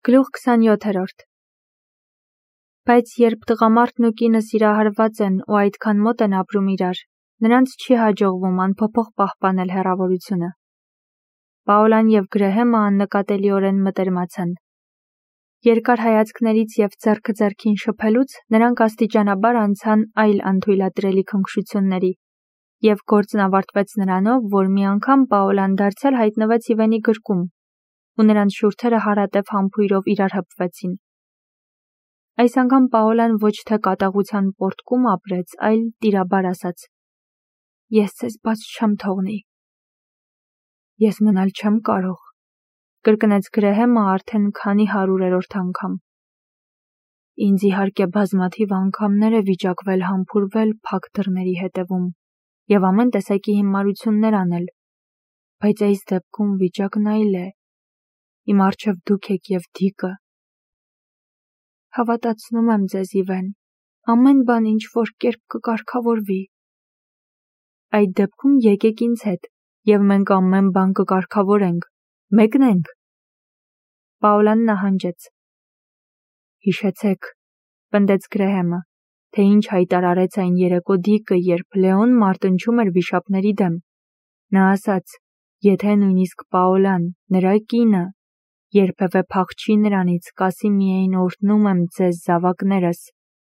Գլուխ 27 Բայց երբ տղամարդն ու կինը սիրահարված են ու այդքան մոտ են ապրում իրար, նրանց չի հաջողվում անփոփոխ պահպանել հեռավորությունը։ Պաոլան և Գրեհեմը աննկատելիորեն մտերմացան։ Երկար հայացքներից և ձեռքը ձեռքին շփելուց նրանք աստիճանաբար անցան այլ անթույլատրելի քնքշությունների, և գործն ավարտվեց նրանով, որ մի անգամ Պաոլան դարձյալ հայտնվեց Իվենի գրկում, ու նրանց շուրթերը հարատև համբույրով իրար հպվեցին։ Այս անգամ Պաոլան ոչ թե կատաղության պոռթկում ապրեց, այլ տիրաբար ասաց. «Ես ձեզ բաց չեմ թողնի»։ «Ես մնալ չեմ կարող», կրկնեց Գրեհեմը արդեն քանի 100-րդ անգամ։ «Ինձ իհարկե բազմաթիվ անգամներ է վիճակվել համբուրվել փակ դռների հետևում և ամեն տեսակի հիմարություններ անել, բայց այս դեպքում վիճակն այլ է։ Իմ առջև դուք եք և Դիկը։ Հավատացնում եմ ձեզ, Իվեն, ամեն բան ինչ-որ կերպ կկարգավորվի։ Այդ դեպքում եկեք ինձ հետ, և մենք ամեն բան կկարգավորենք, մեկնենք»։ Պաոլան նահանջեց։ «Հիշեցեք», պնդեց Գրեհեմը, թե ինչ հայտարարեց այն երեկո Դիկը, երբ Լեոն մարտնչում էր վիշապների դեմ։ Նա ասաց, եթե նույնիսկ Պաոլան, նրա կինը, երբևէ փախչի նրանից, կասի միայն օրհնում եմ ձեզ զավակներս։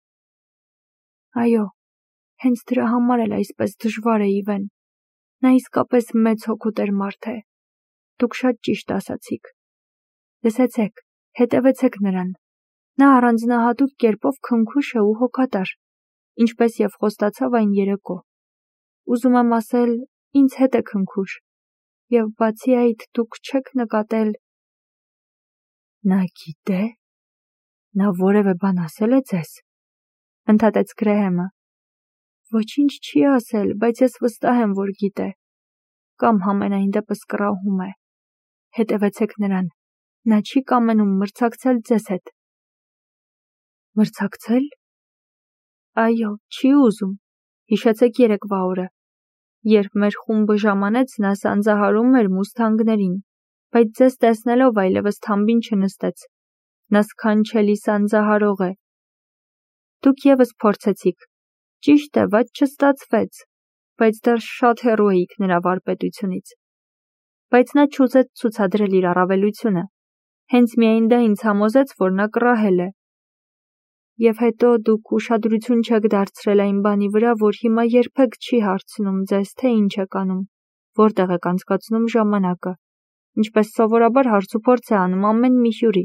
Այո, հենց դրա համար էլ այսպես դժվար է, Իվեն։ Նա իսկապես մեծ հոգուտեր մարդ է։ Դուք շատ ճիշտ ասացիք։ Լսեցեք, հետևեցեք նրան։ Նա առանձնահատուկ կերպով քնքուշ է ու հոգատար, ինչպես և խոստացավ այն երեկո։ Ուզում եմ ասել, ինձ հետ է քնքուշ, և բացի այդ դուք չեք նկատել… Նա գիտե՞… Նա որևէ բան ասել է ձեզ, ընդհատեց Գրեհեմը։ Ոչինչ չի ասել, բայց ես վստահ եմ, որ գիտե, կամ համենայն դեպս կռահում է։ Հետևեցեք նրան, նա չի կամենում մրցակցել ձեզ հետ։ Մրցակցել։ Այո, չի ուզում։ Հիշեցեք երեկվա օրը, երբ մեր խումբը ժամանեց, նա սանձահարում էր մուսթանգներին, բայց ձեզ տեսնելով այլևս թամբին չնստեց։ Նա սքանչելի սանձահարող է։ Դուք ևս փորձեցիք։ Ճիշտ է, բայց չստացվեց, բայց դեռ շատ հեռու էիք նրա վարպետությունից։ Բայց նա չուզեց ցուցադրել իր առավելությունը։ Հենց միայն դա ինձ համոզեց, որ նա կռահել է։ Եվ հետո դուք ուշադրություն չեք դարձրել այն բանի վրա, որ հիմա երբեք չի հարցնում ձեզ, թե ինչ եք անում, որտեղ եք անցկացնում ժամանակը, ինչպես սովորաբար հարցուփորձ է անում ամեն մի հյուրի։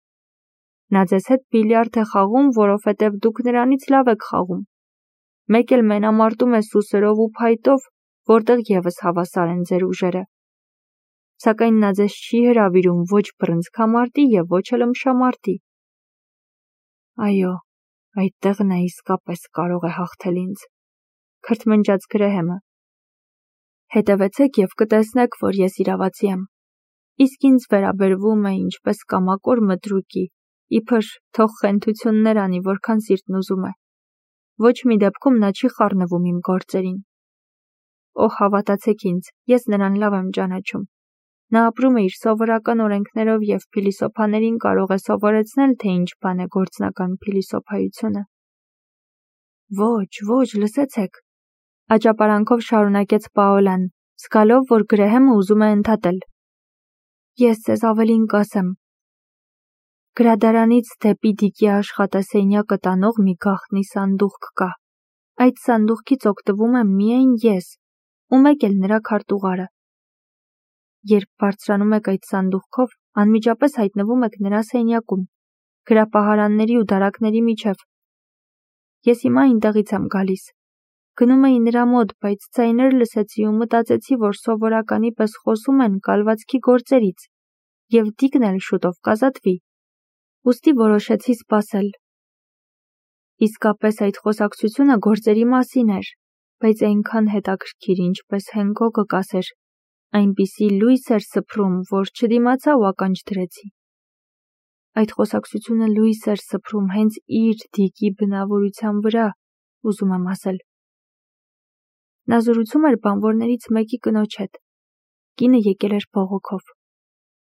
Նա ձեզ հետ բիլիարդ է խաղում, որովհետև դուք նրանից լավ եք խաղում։ Մեկ էլ մենամարտում է սուսերով ու փայտով, որտեղ ևս հավասար են ձեր ուժերը։ Սակայն նա ձեզ չի հրավիրում ոչ բռնցքամարտի և ոչ էլ ըմբշամարտի։ Այո, այդտեղ նա իսկապես կարող է հաղթել ինձ, քրթմնջաց Գրեհեմը։ Հետևեցեք և կտեսնեք, որ ես իրավացի եմ։ Իսկ ինձ վերաբերվում է ինչպես կամակոր մտրուկի, իբր թող խենթություններ անի, որքան սիրտն ուզում է։ Ոչ մի դեպքում նա չի խառնվում իմ գործերին։ Օհ, հավատացեք ինձ, ես նրան լավ եմ ճանաչում։ Նա ապրում է իր սովորական օրենքներով և փիլիսոփաներին կարող է սովորեցնել, թե ինչ բան է գործնական փիլիսոփայությունը։ Ոչ, լսեցեք, աճապարանքով շարունակեց Պաոլան, զգալով, որ Գրեհեմը ուզում է ընդհատել։ Ես ձեզ ավելին կասեմ։ Գրադարանից դեպի Դիկի աշխատասենյակը տանող մի գաղտնի սանդուղք կա։ Այդ սանդուղքից օգտվում եմ միայն ես, ու մեկ էլ նրա քարտուղարը։ Երբ բարձրանում եք այդ սանդուղքով, անմիջապես հայտնվում եք նրա սենյակում, գրապահարանների ու դարակների միջև։ Ես հիմա այնտեղից եմ գալիս։ Գնում էի նրա մոտ, բայց ձայներ լսեցի ու մտածեցի, որ սովորականի պես խոսում են կալվածքի գործերից, և Դիկն էլ շուտով կազատվի։ Ուստի որոշեցի սպասել։ Իսկապես այդ խոսակցությունը գործերի մասին էր, բայց այնքան հետաքրքիր, ինչպես Հենքոկը կասեր, այնպիսի լույս էր սփռում, որ չդիմացա ու ականջ դրեցի։ Այդ խոսակցությունը լույս էր սփռում հենց իր Դիկի բնավորության վրա, ուզում եմ ասել։ Նա զրուցում էր բանվորներից մեկի կնոջ հետ։ Կինը եկել էր բողոքով։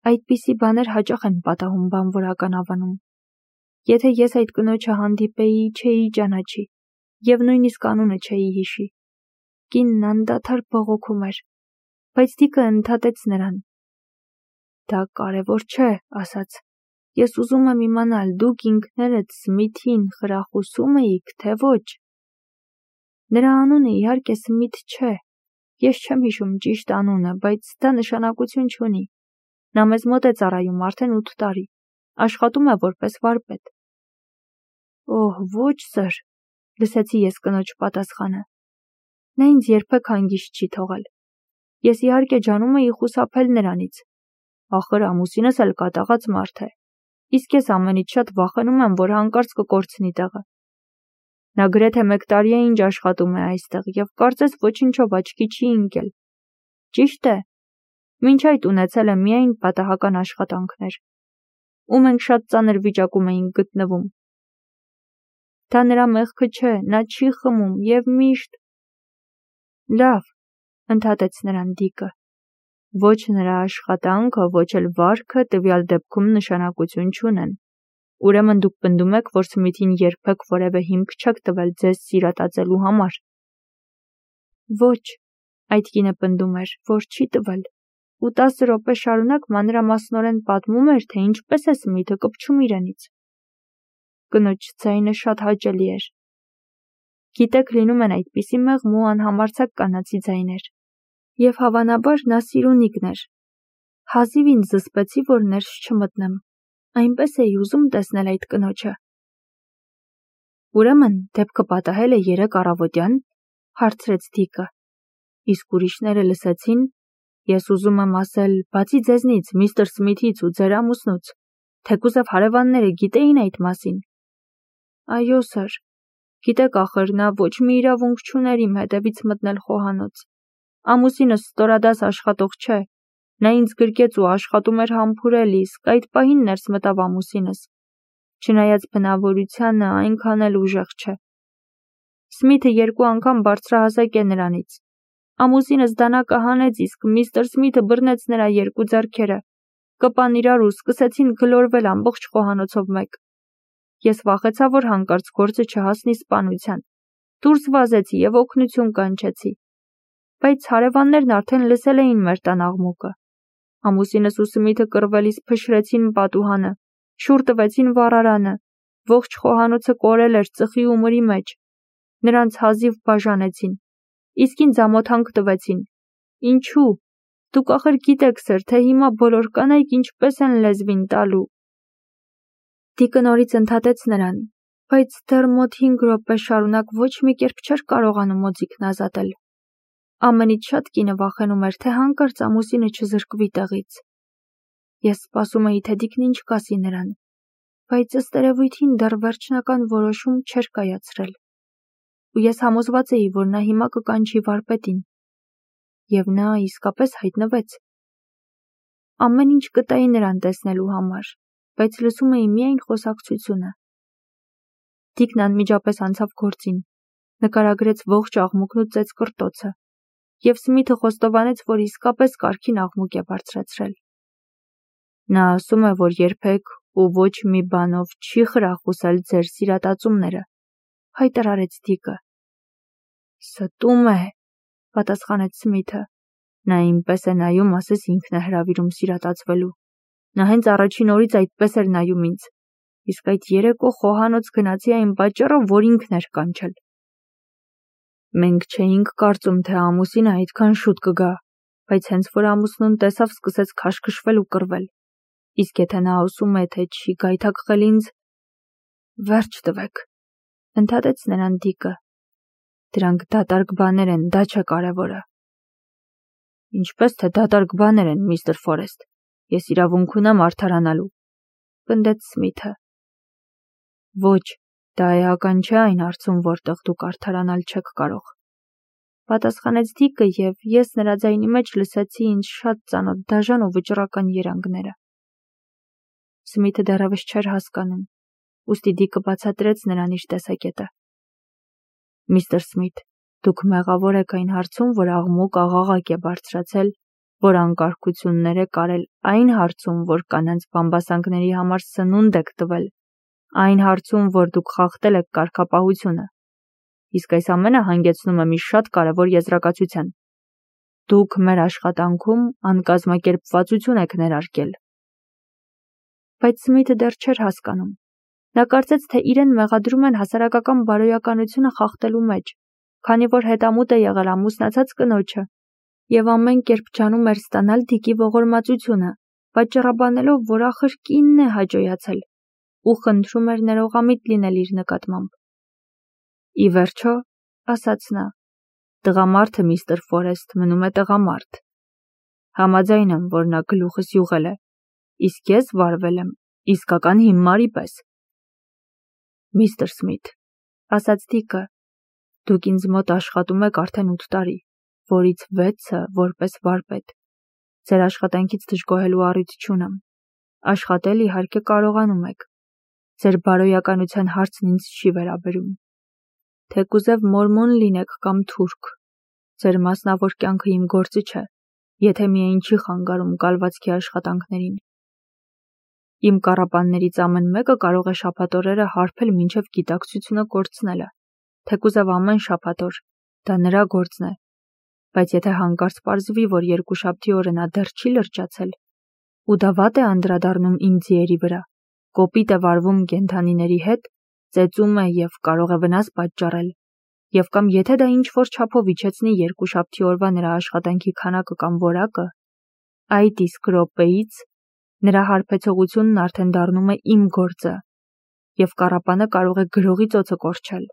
Այդպիսի բաներ հաճախ են պատահում բանվորական ավանում։ Եթե ես այդ կնոջը հանդիպեի, չէի ճանաչի, և նույնիսկ անունը չէի հիշի։ Կինն անդադար բողոքում էր, բայց Դիկը ընդհատեց նրան։ Դա կարևոր չէ, ասաց։ Ես ուզում եմ իմանալ, դուք ինքներդ Սմիթին խրախուսում էիք, թե ոչ։ Նրա անունը իհարկե Սմիթ չէ։ Ես չեմ հիշում ճիշտ անունը, բայց դա նշանակություն չունի։ Նա մեզ մոտ է ծառայում արդեն 8 տարի։ Աշխատում է որպես վարպետ։ Օհ, ոչ, սըր, լսեցի ես կնոջ պատասխանը։ Նա ինձ երբեք հանգիստ չի թողել։ Ես իհարկե ջանում էի խուսափել նրանից։ Ախր ամուսինս էլ կատաղած մարդ է։ Իսկ ես ամենից շատ վախենում եմ, որ հանկարծ կկորցնի տեղը։ Նա գրեթե 1 տարի է ինչ աշխատում է այստեղ և կարծես ոչինչով աչքի չի ընկել։ Ճիշտ է։ Մինչ այդ ունեցել է միայն պատահական աշխատանքներ, ու մենք շատ ծանր վիճակում էինք գտնվում։ Դա նրա մեղքը չէ, նա չի խմում և միշտ… Լավ, ընդհատեց նրան Դիկը։ Ոչ նրա աշխատանքը, ոչ էլ վարքը տվյալ դեպքում նշանակություն չունեն։ Ուրեմն դուք պնդում եք, որ Սմիթին երբեք որևէ հիմք չեք տվել ձեզ սիրատացելու համար։ Ոչ, այդ կինը պնդում էր, որ չի տվել, ու 10 րոպե շարունակ մանրամասնորեն պատմում էր, թե ինչպես է Սմիթը կպչում իրենից։ Կնոջ ձայնը շատ հաճելի էր։ Գիտեք, լինում են այդպիսի մեղմ ու անհամարձակ կանացի ձայներ։ Եվ հավանաբար նա սիրունիկն էր։ Հազիվ ինձ զսպեցի, որ ներս չմտնեմ։ Այնպես էի ուզում տեսնել այդ կնոջը։ Ուրեմն դեպքը պատահել է 3 առավոտյան, հարցրեց Դիկը։ Իսկ ուրիշները լսեցին։ Ես ուզում եմ ասել, բացի ձեզնից, միստր Սմիթից ու ձեր ամուսնուց, թեկուզև հարևանները գիտեին այդ մասին։ Այո, սըր։ Գիտեք, ախր նա ոչ մի իրավունք չուներ իմ հետևից մտնել խոհանոց։ Ամուսինս ստորադաս աշխատող չէ։ Նա ինձ գրկեց ու աշխատում էր համբուրել, իսկ այդ պահին ներս մտավ ամուսինս։ Չնայած բնավորությանը այնքան էլ ուժեղ չէ։ Սմիթը 2 անգամ բարձրահասակ է նրանից։ Ամուսինս դանակը հանեց, իսկ միստր Սմիթը բռնեց նրա 2 ձեռքերը, կպան իրար ու սկսեցին գլորվել ամբողջ խոհանոցով մեկ։ Ես վախեցա, որ հանկարծ գործը չհասնի սպանության։ Դուրս վազեցի և օգնություն կանչեցի։ Բայց հարևաններն արդեն լսել էին մեր տան աղմուկը։ Ամուսինս ու Սմիթը կռվելիս փշրեցին պատուհանը, շուռ տվեցին վառարանը, ողջ խոհանոցը կորել էր ծխի ու մրի մեջ։ Նրանց հազիվ բաժանեցին, իսկ ինձ ամոթանք տվեցին։ Ինչու՞։ Դուք ախր գիտեք, սըր, թե հիմա բոլոր կանայք ինչպես են լեզվին տալու։ Դիկը նորից ընդհատեց նրան, բայց դեռ մոտ 5 րոպե շարունակ ոչ մի կերպ չէր կարողանում օձիքն ազատել։ Ամենից շատ կինը վախենում էր, թե հանկարծ ամուսինը չզրկվի տեղից։ Ես սպասում էի, թե Դիկն ինչ կասի նրան, բայց ըստ երևույթին դեռ վերջնական որոշում չէր կայացրել։ Ու ես համոզված էի, որ նա հիմա կկանչի վարպետին։ Եվ նա իսկապես հայտնվեց։ Ամեն ինչ կտայի նրան տեսնելու համար, բայց լսում էի միայն խոսակցությունը։ Դիկն անմիջապես անցավ գործին, նկարագրեց ողջ աղմուկն ու ծեծկռտոցը, և Սմիթը խոստովանեց, որ իսկապես կարգին աղմուկ է բարձրացրել։ Նա ասում է, որ երբեք ու ոչ մի բանով չի խրախուսել ձեր սիրատացումները, հայտարարեց Դիկը։ Ստում է, պատասխանեց Սմիթը։ Նա ինպես է նայում, ասես ինքն է հրավիրում սիրատացվելու։ Նա հենց առաջին օրից այդպես էր նայում ինձ, իսկ այդ երեկո խոհանոց գնացի այն պատճառը, որ ինքն էր կանչել։ Մենք չէինք կարծում, թե ամուսինը այդքան շուտ կգա, բայց հենց որ ամուսնուն տեսավ, սկսեց քաշքշվել ու կռվել։ Իսկ եթե նա ասում է, թե չի գայթակղել ինձ, վերջ տվեք, ընդհատեց նրան Դիկը։ Դրանք դատարկ բաներ են, դա չէ կարևորը։ Ինչպես թե դատարկ բաներ են, միստր Ֆորեստ։ Ես իրավունք ունեմ արդարանալու, պնդեց Սմիթը։ Ոչ, դա էական չէ այն հարցում, որտեղ դուք արդարանալ չեք կարող, պատասխանեց Դիկը, և ես նրա ձայնի մեջ լսեցի ինձ շատ ծանոթ դաժան ու վճռական երանգները։ Սմիթը դեռևս չէր հասկանում, ուստի Դիկը բացատրեց նրան իր տեսակետը։ Միստր Սմիթ, դուք մեղավոր եք այն հարցում, որ աղմուկ աղաղակ է բարձրացել, որ անկարգություններ եք արել այն հարցում, որ կանանց բամբասանքների համար սնունդ եք տվել, այն հարցում, որ դուք խախտել եք կարգապահությունը։ Իսկ այս ամենը հանգեցնում է մի շատ կարևոր եզրակացության. դուք մեր աշխատանքում անկազմակերպվածություն եք ներարկել։ Բայց Սմիթը դեռ չէր հասկանում։ Նա կարծեց, թե իրեն մեղադրում են հասարակական բարոյականությունը խախտելու մեջ, քանի որ հետամուտ է եղել ամուսնացած կնոջը և ամեն կերպ ջանում էր ստանալ Դիկի ողորմածությունը, պատճառաբանելով, որ ախր կինն է հաջողացել ու խնդրում էր ներողամիտ լինել իր նկատմամբ։ Ի վերջո, ասաց նա, տղամարդը միստր Ֆորեսթ մնում է տղամարդ։ Համաձայն եմ, որ նա գլուխս յուղել է, իսկ ես վարվել եմ իսկական հիմարի պես։ Միստր Սմիթ, ասաց Դիկը, դուք ինձ մոտ աշխատում եք արդեն 8 տարի, որից 6-ը որպես վարպետ։ Ձեր աշխատանքից դժգոհելու առիթ չունեմ։ Աշխատել իհարկե կարողանում եք։ Ձեր բարոյականության հարցն ինձ չի վերաբերում։ Թեկուզև մորմոն լինեք կամ թուրք, ձեր մասնավոր կյանքը իմ գործը չէ, եթե միայն չի խանգարում կալվածքի աշխատանքներին։ Իմ կառապաններից ամեն մեկը կարող է շաբաթօրերը հարբել մինչև գիտակցությունը կորցնելը, թեկուզև ամեն շաբաթօր, դա նրա գործն է, բայց եթե հանկարծ պարզվի, որ երկուշաբթի օրը նա դեռ չի լրջացել, ու դա վատ է անդրադառնում իմ ձիերի վրա, կոպիտ է վարվում կենդանիների հետ, ծեծում է և կարող է վնաս պատճառել, և կամ եթե դա ինչ-որ չափով իջեցնի երկուշաբթի օրվա նրա աշխատանքի քանակը կամ որակը, այդ իսկ րոպեից նրա հարբեցողությունն արդեն դառնում է իմ գործը, և կառապանը կարող է գրողի ծոցը կորչել։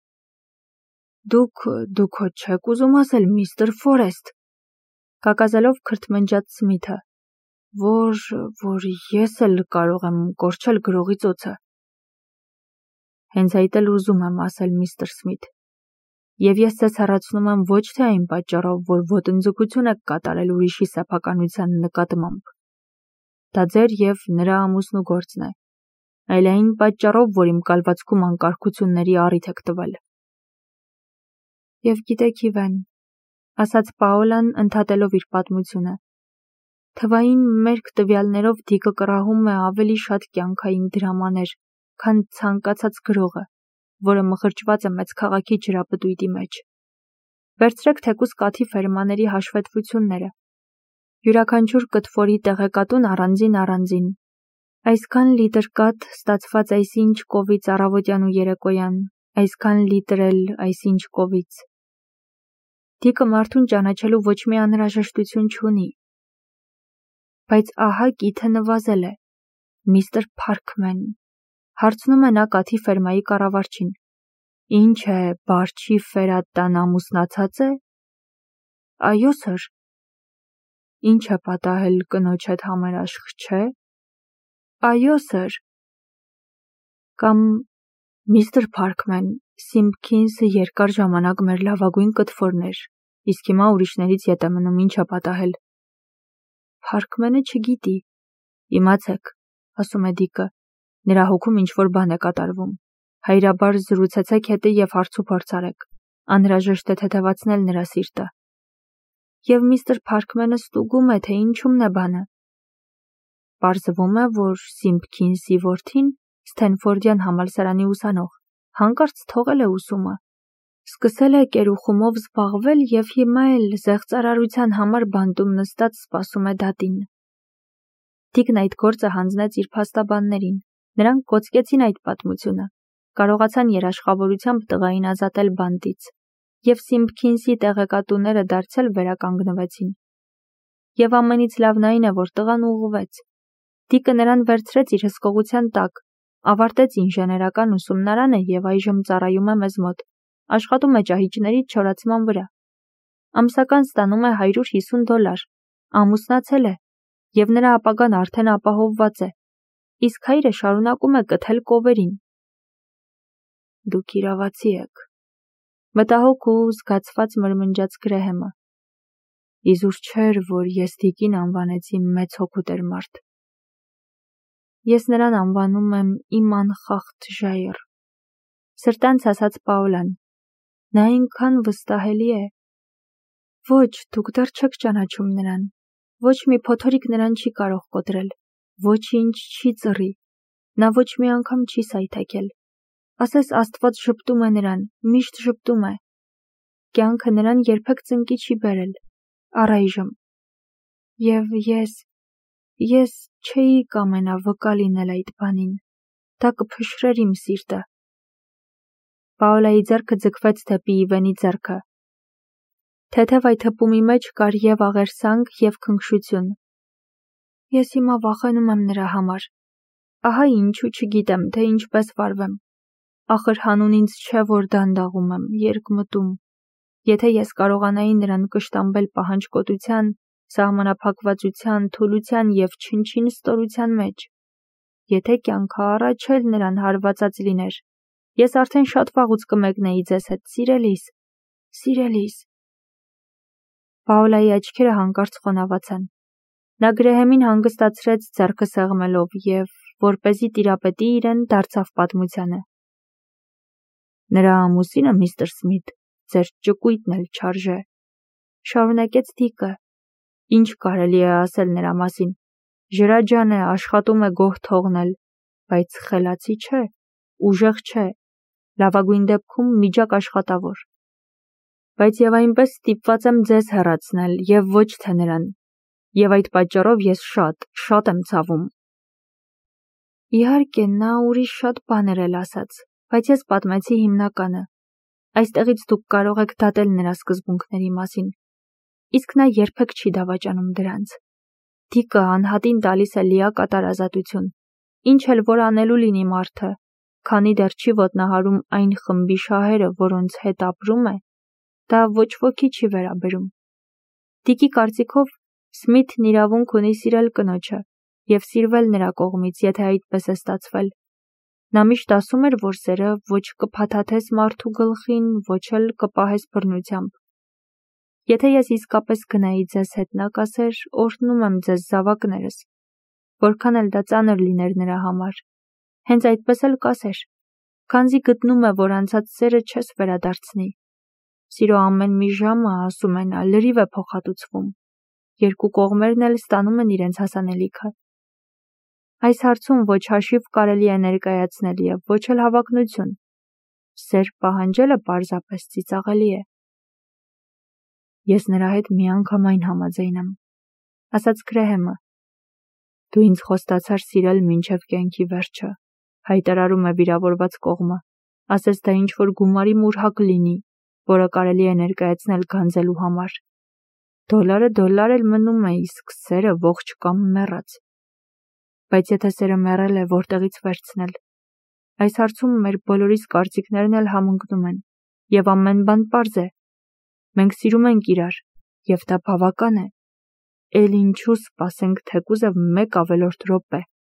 Դուք հո չեք ուզում ասել, միստր Ֆորեսթ, կակազելով քրթմնջաց Սմիթը, որ ես էլ կարող եմ կորչել գրողի ծոցը։ Հենց այդ էլ ուզում եմ ասել, միստր Սմիթ, և ես ձեզ հեռացնում եմ ոչ թե այն պատճառով, որ ոտնձգություն եք կատարել ուրիշի սեփականության նկատմամբ։ Դա ձեր և նրա ամուսնու գործն է, այլ այն պատճառով, որ իմ կալվածքում անկարգությունների առիթ եք տվել։ Եվ գիտեք, Իվեն, ասաց Պաոլան, ընդհատելով իր պատմությունը, թվային մերկ տվյալներով Դիկը կռահում է ավելի շատ կյանքային դրամաներ, քան ցանկացած գրողը, որը մխրճված է մեծ քաղաքի ջրապտույտի մեջ։ Վերցրեք թեկուզ կաթի ֆերմաների հաշվետվությունները։ Յուրաքանչյուր կտֆորի տեղեկատուն առանձին, այսքան լիտր կաթ ստացված այսինչ կովից առավոտյան ու երեկոյան, այսքան լիտր էլ այսինչ կովից։ Դիկը մարդուն ճանաչելու ոչ մի անհրաժեշտություն չունի։ Բայց ահա կիթը նվազել է, միստր Փարքմեն, հարցնում է նա կաթի ֆերմայի կառավարչին։ Ինչ է, Բարջի Ֆերատան ամուսնացած է։ Այո, սըր։ Ինչ է պատահել կնոջ հետ համերաշխ չէ։ Այո, սըր։ Կամ միստր Փարքմեն, Սիմփքինսը երկար ժամանակ մեր լավագույն կտֆորն էր, իսկ հիմա ուրիշներից ետ է մնում, ինչ է պատահել։ Փարքմենը չգիտի։ Իմացեք, ասում է Դիկը, նրա հոգում ինչ-որ բան է կատարվում։ Հայրաբար զրուցեցեք հետը և հարցուփորձ արեք, անհրաժեշտ է թեթևացնել նրա սիրտը։ Եվ միստր Փարքմենը ստուգում է, թե ինչումն է բանը։ Պարզվում է, որ Սիմփքինսի որդին, Սթենֆորդյան համալսարանի ուսանող, հանկարծ թողել է ուսումը, սկսել է կերուխումով զբաղվել և հիմա էլ զեղծարարության համար բանտում նստած սպասում է դատին։ Դիկն այդ գործը հանձնեց իր փաստաբաններին, նրանք կոծկեցին այդ պատմությունը, կարողացան երաշխավորությամբ տղային ազատել բանտից, և Սիմփքինսի տեղեկատուները դարձյալ վերականգնվեցին։ Եվ ամենից լավն այն է, որ տղան ուղղվեց։ Դիկը նրան վերցրեց իր հսկողության տակ, ավարտեց ինժեներական ուսումնարանը և այժմ ծառայում է մեզ մոտ, աշխատում է ճահիճների չորացման վրա։ Ամսական ստանում է $150, ամուսնացել է, և նրա ապագան արդեն ապահովված է, իսկ հայրը շարունակում է կթել կովերին։ Դուք իրավացի եք, մտահոգ ու զգացված մրմնջաց Գրեհեմը։ Իզուր չէր, որ ես Դիկին անվանեցի մեծ հոգու մարդ։ Ես նրան անվանում եմ իմ անխախտ ժայռ։ Սրտանց ասաց Պաոլան, նա այնքան վստահելի է։ Ոչ, դուք դեռ չեք ճանաչում նրան, Ոչ մի փոթորիկ նրան չի կարող կոտրել, ոչինչ չի ծռի, նա ոչ մի անգամ չի սայթաքել, ասես Աստված ժպտում է նրան, միշտ ժպտում է, կյանքը նրան երբեք ծնկի չի բերել, առայժմ, և ես չէի կամենա վկա լինել այդ բանին, դա կփշրեր իմ սիրտը։ Պաոլայի ձեռքը ձգվեց դեպի Իվենի ձեռքը, թեթև այդ հպումի մեջ կար և աղերսանք և քնքշություն։ Ես հիմա վախենում եմ նրա համար, ահա ինչու չգիտեմ, թե ինչպես վարվեմ, ախր հանուն ինձ չէ, որ դանդաղում եմ, երկմտում, եթե ես կարողանայի նրան կշտամբել պահանջկոտության, սահմանափակվածության, թուլության և չնչին ստորության մեջ, եթե կյանքը առաջ էլ նրան հարվածած լիներ, ես արդեն շատ վաղուց կմեկնեի ձեզ հետ, սիրելիս։ Պաոլայի աչքերը հանկարծ խոնավացան։ Նա գրեհեմին հանգստացրեց ձեռքը սեղմելով և, որպեսզի տիրապետի իրեն, դարձավ պատմությանը։ Նրա ամուսինը, միստր Սմիթ, ձեր ճկույտն էլ չարժե, շարունակեց Դիկը, ինչ կարելի է ասել նրա մասին, ջրաջան է, աշխատում է գոհ թողնել, բայց խելացի չէ, ուժեղ չէ, լավագույն դեպքում միջակ աշխատավոր, բայց և այնպես ստիպված եմ ձեզ հեռացնել և ոչ թե նրան, և այդ պատճառով ես շատ եմ ցավում։ Իհարկե, նա ուրիշ շատ բաներ էլ ասաց, բայց ես պատմեցի հիմնականը, այստեղից դուք կարող եք դատել նրա սկզբունքների մասին, իսկ նա երբեք չի դավաճանում դրանց։ Դիկը անհատին տալիս է լիակատար ազատություն, ինչ էլ որ անելու լինի մարդը, քանի դեռ չի ոտնահարում այն խմբի շահերը, որոնց հետ ապրում է, դա ոչ ոքի չի վերաբերում։ Դիկի կարծիքով Սմիթն իրավունք ունի սիրել կնոջը և սիրվել նրա կողմից, եթե այդպես է ստացվել։ Նա միշտ ասում էր, որ սերը ոչ կփաթաթես մարդու գլխին, ոչ էլ կպահես բռնությամբ։ Եթե ես իսկապես գնայի ձեզ հետ, նա կասեր, օրհնում եմ ձեզ զավակներս, որքան էլ դա ծանր լիներ նրա համար։ Հենց այդպես էլ կասեր, քանզի գտնում է, որ անցած սերը չես վերադարձնի։ Սիրո ամեն մի ժամը, ասում է նա, լրիվ է փոխհատուցվում, երկու կողմերն էլ ստանում են իրենց հասանելիքը։ Այս հարցում ոչ հաշիվ կարելի է ներկայացնել և ոչ էլ հավակնություն։ Սեր պահանջելը պարզապես ծիծաղելի է։ Ես նրա հետ միանգամայն համաձայն եմ, ասաց Գրեհեմը։ Դու ինձ խոստացար սիրել մինչև կյանքի վերջը, հայտարարում է վիրավորված կողմը, ասես դա ինչ-որ գումարի մուրհակ լինի, որը կարելի է ներկայացնել գանձելու համար։ Դոլար էլ մնում է, իսկ սերը ողջ կամ մեռած։ Բայց եթե սերը մեռել է, որտեղից վերցնել։ Այս հարցում մեր բոլորիս կարծիքներն էլ համընկնում են, և ամեն բան պարզ է։ Մենք սիրում ենք իրար, և դա բավական է։ Էլ ինչու սպասենք թեկուզև 1 ավելորդ րոպե։